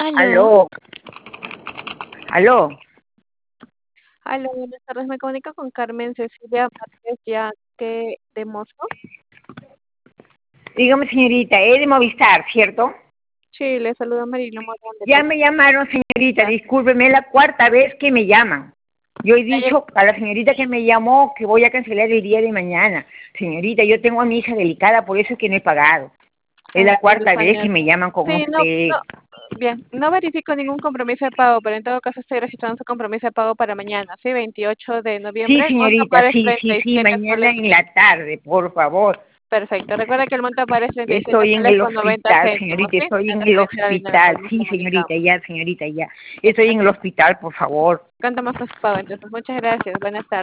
Aló, Aló, aló. aló, buenas tardes. Me comunico con Carmen Cecilia Márquez Yaque de Mozo. Dígame, señorita, es de Movistar, ¿cierto? Sí, le saluda Marilo Morán de Ya Costa. me llamaron, señorita, discúlpeme, es la cuarta vez que me llaman. Yo he dicho a la señorita que me llamó que voy a cancelar el día de mañana. Señorita, yo tengo a mi hija delicada, por eso es que no he pagado. Es la Entiendo, cuarta vez señor. que me llaman con Sí, usted. bien, no verifico ningún compromiso de pago, pero en todo caso estoy registrando su compromiso de pago para mañana, sí, 28 de Sí, noviembre. El monto señorita, para sí, sí, sí, 37 mañana soles. en la tarde, por favor. Perfecto. Recuerda que el monto para 37 Estoy en soles el con 90 hospital, céntimos, señorita, ¿sí? estoy En en el referencia al dinero hospital. cual nos Sí, comunicamos. señorita, ya. Estoy en el Exacto. hospital, por favor. Cantamos con su pago, entonces. Muchas gracias. Buenas tardes.